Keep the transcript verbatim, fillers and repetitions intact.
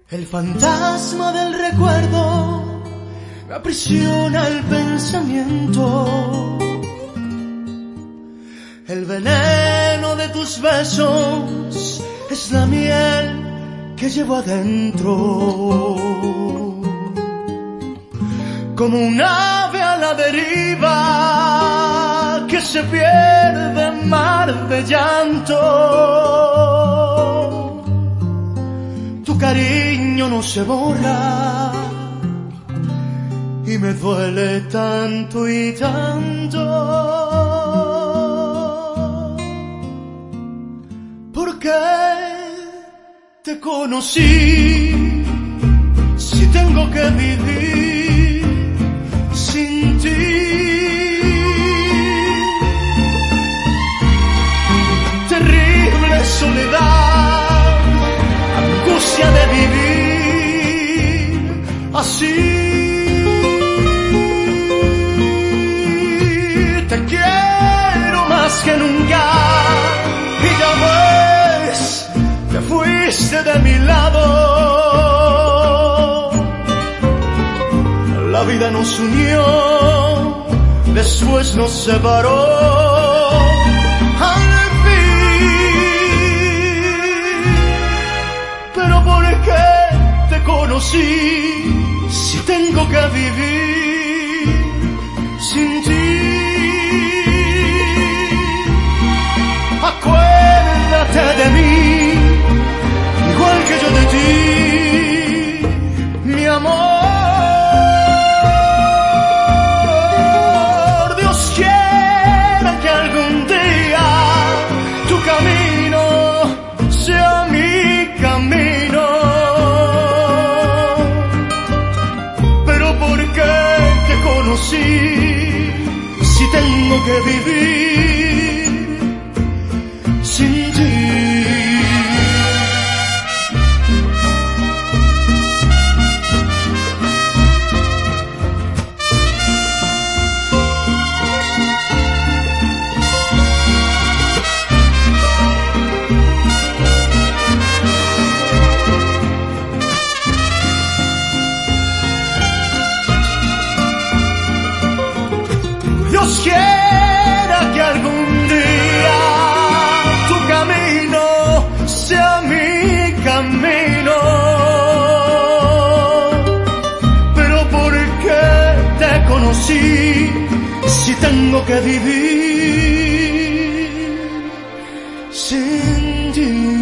El fantasma del recuerdo me aprisiona el pensamiento. El veneno de tus besos es la miel que llevo adentro. Como un ave a la deriva que se pierde en mar de llanto. Tu cariño no se borra y me duele tanto y tanto. Porque te conocí, si tengo que vivir sin ti. Terrible soledad, angustia de vivir así. Te quiero más que nunca y ya ves, te fuiste de mi lado. La vida nos unió, después nos separó. Al fin, pero ¿por qué te conocí si tengo que vivir sin ti? Acuérdate de mí, igual que yo de ti, mi amor. Si tengo que vivir sin ti. Dios quiera que algún día tu camino sea mi camino. Pero ¿por qué te conocí si tengo que vivir sin ti?